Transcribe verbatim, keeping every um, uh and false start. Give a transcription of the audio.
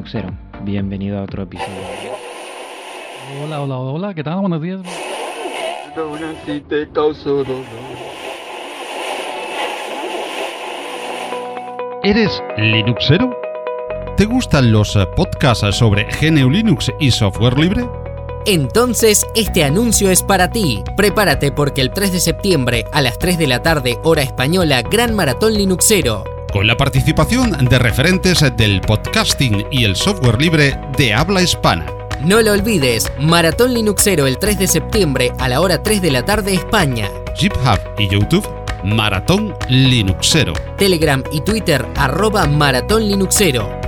Linuxero, bienvenido a otro episodio. Hola, hola, hola, ¿qué tal? Buenos días. Si te causo dolor. ¿Eres Linuxero? ¿Te gustan los podcasts sobre G N U Linux y software libre? Entonces, este anuncio es para ti. Prepárate porque el tres de septiembre a las tres de la tarde, hora española, Gran Maratón Linuxero. Con la participación de referentes del podcasting y el software libre de habla hispana. No lo olvides, Maratón Linuxero el tres de septiembre a la hora tres de la tarde España. GitHub y YouTube, Maratón Linuxero. Telegram y Twitter, arroba Maratón Linuxero.